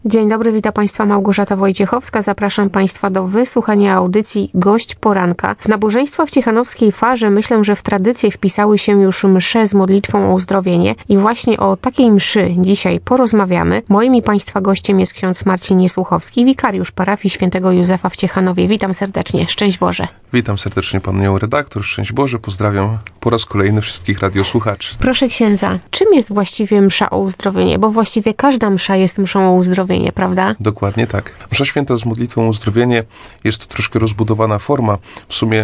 Dzień dobry, witam Państwa Małgorzata Wojciechowska. Zapraszam Państwa do wysłuchania audycji Gość Poranka. W nabożeństwa w ciechanowskiej Farze myślę, że w tradycję wpisały się już msze z modlitwą o uzdrowienie i właśnie o takiej mszy dzisiaj porozmawiamy. Moim i Państwa gościem jest ksiądz Marcin Niesłuchowski, wikariusz parafii świętego Józefa w Ciechanowie. Witam serdecznie. Szczęść Boże. Witam serdecznie panią redaktor. Szczęść Boże. Pozdrawiam po raz kolejny wszystkich radiosłuchaczy. Proszę księdza, czym jest właściwie msza o uzdrowienie? Bo właściwie każda msza jest mszą o uzdrowienie, prawda? Dokładnie tak. Msza święta z modlitwą o uzdrowienie jest to troszkę rozbudowana forma. W sumie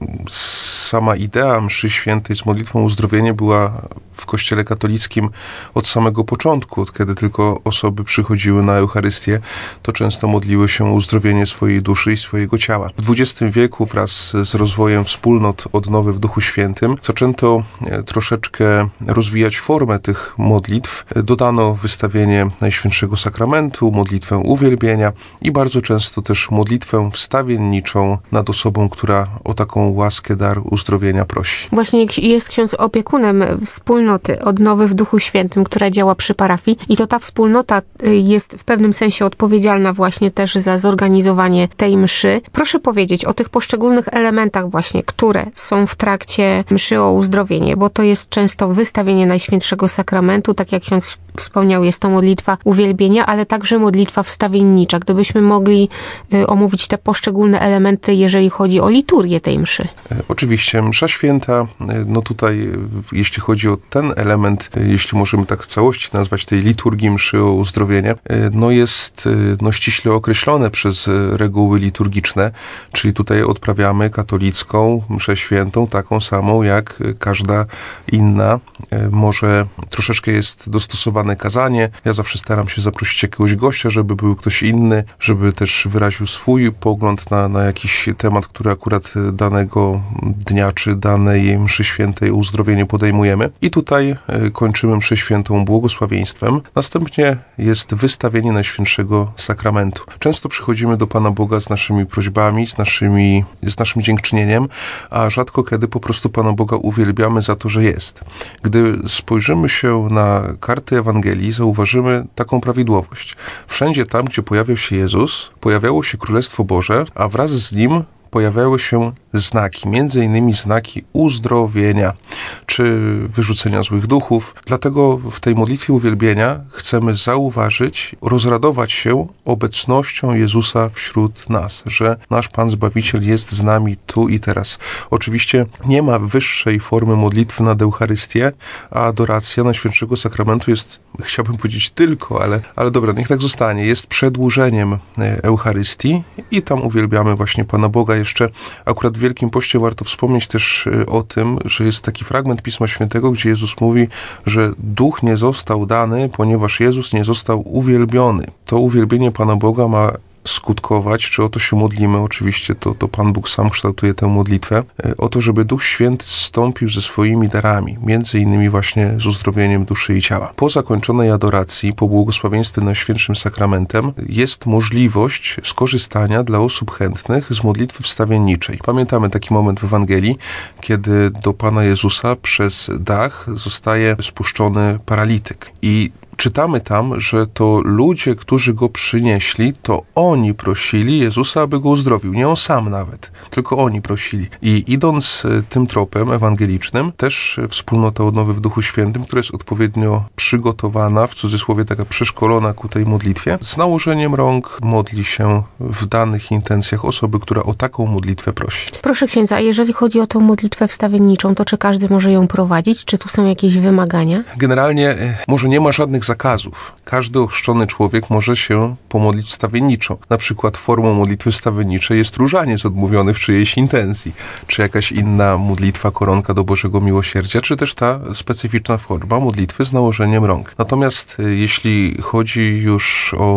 sama idea mszy świętej z modlitwą o uzdrowienie była w Kościele katolickim od samego początku, od kiedy tylko osoby przychodziły na Eucharystię, to często modliły się o uzdrowienie swojej duszy i swojego ciała. W XX wieku wraz z rozwojem wspólnot odnowy w Duchu Świętym zaczęto troszeczkę rozwijać formę tych modlitw. Dodano wystawienie Najświętszego Sakramentu, modlitwę uwielbienia i bardzo często też modlitwę wstawienniczą nad osobą, która o taką łaskę, dar uzdrowienia prosi. Właśnie jest ksiądz opiekunem wspólnoty Odnowy w Duchu Świętym, która działa przy parafii i to ta wspólnota jest w pewnym sensie odpowiedzialna właśnie też za zorganizowanie tej mszy. Proszę powiedzieć o tych poszczególnych elementach właśnie, które są w trakcie mszy o uzdrowienie, bo to jest często wystawienie Najświętszego Sakramentu, tak jak ksiądz wspomniał, jest to modlitwa uwielbienia, ale także modlitwa wstawiennicza. Gdybyśmy mogli omówić te poszczególne elementy, jeżeli chodzi o liturgię tej mszy. Oczywiście, msza święta, no tutaj jeśli chodzi o ten element, jeśli możemy tak w całości nazwać tej liturgii mszy o uzdrowienie, no jest ściśle określone przez reguły liturgiczne, czyli tutaj odprawiamy katolicką mszę świętą, taką samą jak każda inna. Może troszeczkę jest dostosowane kazanie. Ja zawsze staram się zaprosić jakiegoś gościa, żeby był ktoś inny, żeby też wyraził swój pogląd na jakiś temat, który akurat danego dnia czy danej mszy świętej o uzdrowienie podejmujemy. I tutaj kończymy mszę świętą błogosławieństwem. Następnie jest wystawienie Najświętszego Sakramentu. Często przychodzimy do Pana Boga z naszymi prośbami, z naszym dziękczynieniem, a rzadko kiedy po prostu Pana Boga uwielbiamy za to, że jest. Gdy spojrzymy się na karty Ewangelii, zauważymy taką prawidłowość. Wszędzie tam, gdzie pojawiał się Jezus, pojawiało się Królestwo Boże, a wraz z nim pojawiały się znaki, między innymi znaki uzdrowienia, czy wyrzucenia złych duchów. Dlatego w tej modlitwie uwielbienia chcemy zauważyć, rozradować się obecnością Jezusa wśród nas, że nasz Pan Zbawiciel jest z nami tu i teraz. Oczywiście nie ma wyższej formy modlitwy nad Eucharystię, a adoracja Najświętszego Sakramentu jest, chciałbym powiedzieć tylko, ale dobra, niech tak zostanie, jest przedłużeniem Eucharystii i tam uwielbiamy właśnie Pana Boga. Jeszcze akurat w Wielkim Poście warto wspomnieć też o tym, że jest taki fragment Pisma Świętego, gdzie Jezus mówi, że Duch nie został dany, ponieważ Jezus nie został uwielbiony. To uwielbienie Pana Boga ma skutkować, czy o to się modlimy, oczywiście to Pan Bóg sam kształtuje tę modlitwę, o to, żeby Duch Święty zstąpił ze swoimi darami, między innymi właśnie z uzdrowieniem duszy i ciała. Po zakończonej adoracji, po błogosławieństwie Najświętszym Sakramentem jest możliwość skorzystania dla osób chętnych z modlitwy wstawienniczej. Pamiętamy taki moment w Ewangelii, kiedy do Pana Jezusa przez dach zostaje spuszczony paralityk i czytamy tam, że to ludzie, którzy go przynieśli, to oni prosili Jezusa, aby go uzdrowił. Nie on sam nawet, tylko oni prosili. I idąc tym tropem ewangelicznym, też wspólnota Odnowy w Duchu Świętym, która jest odpowiednio przygotowana, w cudzysłowie taka przeszkolona ku tej modlitwie, z nałożeniem rąk modli się w danych intencjach osoby, która o taką modlitwę prosi. Proszę księdza, a jeżeli chodzi o tę modlitwę wstawienniczą, to czy każdy może ją prowadzić? Czy tu są jakieś wymagania? Generalnie może nie ma żadnych zakazów. Każdy ochrzczony człowiek może się pomodlić wstawienniczo. Na przykład formą modlitwy wstawienniczej jest różaniec odmówiony w czyjejś intencji, czy jakaś inna modlitwa, koronka do Bożego Miłosierdzia, czy też ta specyficzna forma modlitwy z nałożeniem rąk. Natomiast jeśli chodzi już o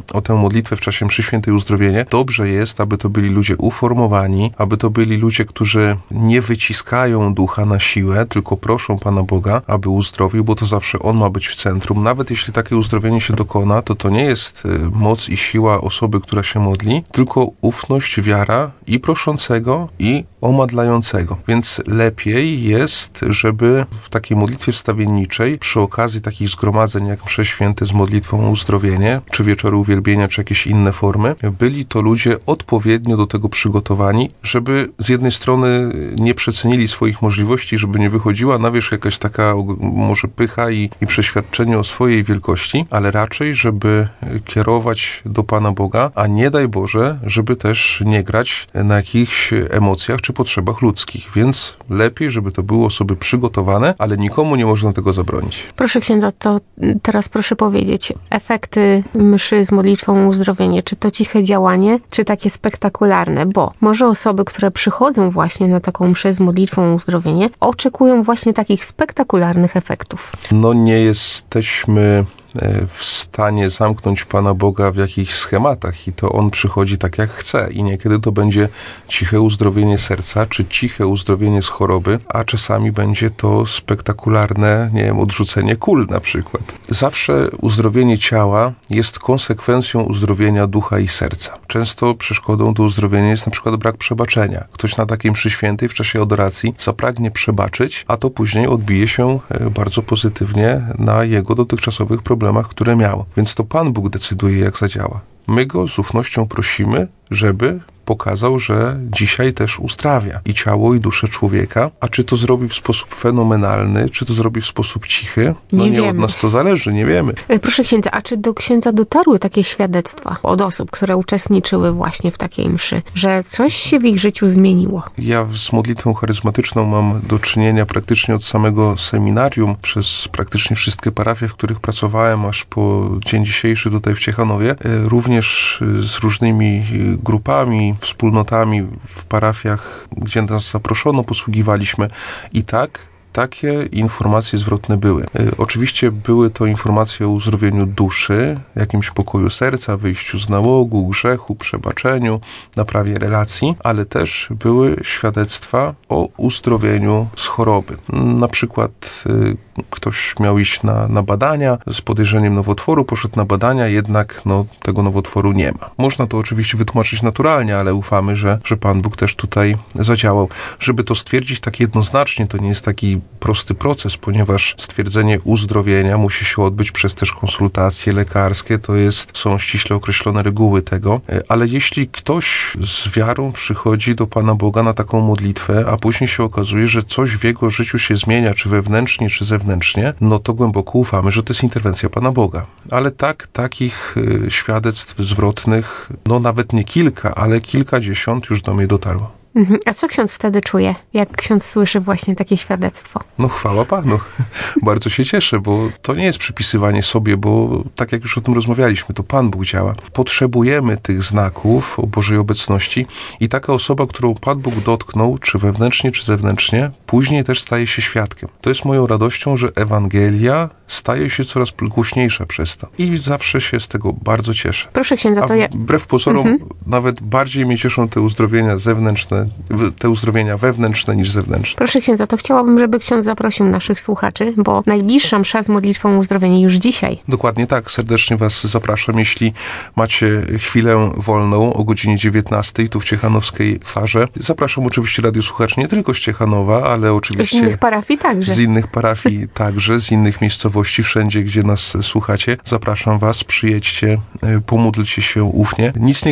o tę modlitwę w czasie mszy świętej uzdrowienie, dobrze jest, aby to byli ludzie uformowani, aby to byli ludzie, którzy nie wyciskają ducha na siłę, tylko proszą Pana Boga, aby uzdrowił, bo to zawsze On ma być w centrum. Nawet jeśli takie uzdrowienie się dokona, to nie jest moc i siła osoby, która się modli, tylko ufność, wiara i proszącego, i omadlającego. Więc lepiej jest, żeby w takiej modlitwie wstawienniczej, przy okazji takich zgromadzeń jak msze święte z modlitwą o uzdrowienie, czy wieczory uwielbienia, czy jakieś inne formy, byli to ludzie odpowiednio do tego przygotowani, żeby z jednej strony nie przecenili swoich możliwości, żeby nie wychodziła na wierzch jakaś taka może pycha i przeświadczenie o swojej wielkości, ale raczej, żeby kierować do Pana Boga, a nie daj Boże, żeby też nie grać na jakichś emocjach czy potrzebach ludzkich. Więc lepiej, żeby to były osoby przygotowane, ale nikomu nie można tego zabronić. Proszę księdza, to teraz proszę powiedzieć, efekty mszy z modlitwą o uzdrowienie, czy to ciche działanie, czy takie spektakularne? Bo może osoby, które przychodzą właśnie na taką mszę z modlitwą o uzdrowienie, oczekują właśnie takich spektakularnych efektów. No nie jesteśmy w stanie zamknąć Pana Boga w jakichś schematach i to On przychodzi tak jak chce i niekiedy to będzie ciche uzdrowienie serca, czy ciche uzdrowienie z choroby, a czasami będzie to spektakularne, nie wiem, odrzucenie kul na przykład. Zawsze uzdrowienie ciała jest konsekwencją uzdrowienia ducha i serca. Często przeszkodą do uzdrowienia jest na przykład brak przebaczenia. Ktoś na takiej mszy świętej w czasie adoracji zapragnie przebaczyć, a to później odbije się bardzo pozytywnie na jego dotychczasowych problemach, które miał. Więc to Pan Bóg decyduje, jak zadziała. My Go z ufnością prosimy, żeby pokazał, że dzisiaj też uzdrawia i ciało, i duszę człowieka. A czy to zrobi w sposób fenomenalny, czy to zrobi w sposób cichy? No nie od nas to zależy, nie wiemy. Proszę księdza, a czy do księdza dotarły takie świadectwa od osób, które uczestniczyły właśnie w takiej mszy, że coś się w ich życiu zmieniło? Ja z modlitwą charyzmatyczną mam do czynienia praktycznie od samego seminarium, przez praktycznie wszystkie parafie, w których pracowałem, aż po dzień dzisiejszy tutaj w Ciechanowie. Również z różnymi grupami, wspólnotami w parafiach, gdzie nas zaproszono, posługiwaliśmy i takie informacje zwrotne były. Oczywiście były to informacje o uzdrowieniu duszy, jakimś pokoju serca, wyjściu z nałogu, grzechu, przebaczeniu, naprawie relacji, ale też były świadectwa o uzdrowieniu z choroby. Na przykład ktoś miał iść na badania z podejrzeniem nowotworu, poszedł na badania, jednak tego nowotworu nie ma. Można to oczywiście wytłumaczyć naturalnie, ale ufamy, że Pan Bóg też tutaj zadziałał. Żeby to stwierdzić tak jednoznacznie, to nie jest taki prosty proces, ponieważ stwierdzenie uzdrowienia musi się odbyć przez też konsultacje lekarskie, są ściśle określone reguły tego, ale jeśli ktoś z wiarą przychodzi do Pana Boga na taką modlitwę, a później się okazuje, że coś w jego życiu się zmienia, czy wewnętrznie, czy zewnętrznie, to głęboko ufamy, że to jest interwencja Pana Boga. Ale takich świadectw zwrotnych, nawet nie kilka, ale kilkadziesiąt już do mnie dotarło. A co ksiądz wtedy czuje, jak ksiądz słyszy właśnie takie świadectwo? Chwała Panu. Bardzo się cieszę, bo to nie jest przypisywanie sobie, bo tak jak już o tym rozmawialiśmy, to Pan Bóg działa. Potrzebujemy tych znaków o Bożej obecności i taka osoba, którą Pan Bóg dotknął, czy wewnętrznie, czy zewnętrznie, później też staje się świadkiem. To jest moją radością, że Ewangelia staje się coraz głośniejsza przez to. I zawsze się z tego bardzo cieszę. Proszę księdza, to ja... Wbrew pozorom, nawet bardziej mnie cieszą te uzdrowienia zewnętrzne, te uzdrowienia wewnętrzne niż zewnętrzne. Proszę księdza, to chciałabym, żeby ksiądz zaprosił naszych słuchaczy, bo najbliższa msza z modlitwą uzdrowienia już dzisiaj. Dokładnie tak. Serdecznie Was zapraszam. Jeśli macie chwilę wolną o godzinie 19 tu w ciechanowskiej Farze. Zapraszam oczywiście radiosłuchaczy nie tylko z Ciechanowa, ale oczywiście... Z innych parafii także. Z innych parafii także, z innych miejscowości, wszędzie, gdzie nas słuchacie. Zapraszam Was, przyjedźcie, pomódlcie się ufnie. Nic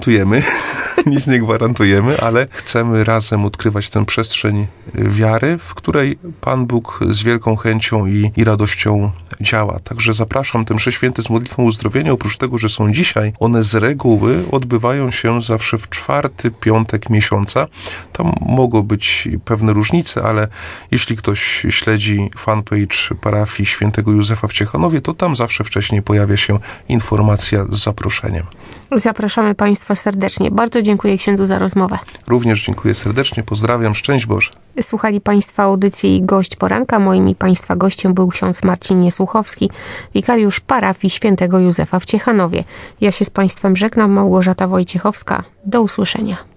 nie gwarantujemy, ale chcemy razem odkrywać tę przestrzeń wiary, w której Pan Bóg z wielką chęcią i radością działa. Także zapraszam te msze święte z modlitwą uzdrowienia. Oprócz tego, że są dzisiaj, one z reguły odbywają się zawsze w 4. piątek miesiąca. Tam mogą być pewne różnice, ale jeśli ktoś śledzi fanpage parafii świętego Józefa w Ciechanowie, to tam zawsze wcześniej pojawia się informacja z zaproszeniem. Zapraszamy Państwa serdecznie. Bardzo dziękuję dziękuję księdzu za rozmowę. Również dziękuję serdecznie, pozdrawiam, szczęść Boże. Słuchali Państwo audycji Gość Poranka. Moim i Państwa gościem był ksiądz Marcin Niesłuchowski, wikariusz parafii świętego Józefa w Ciechanowie. Ja się z Państwem żegnam, Małgorzata Wojciechowska. Do usłyszenia.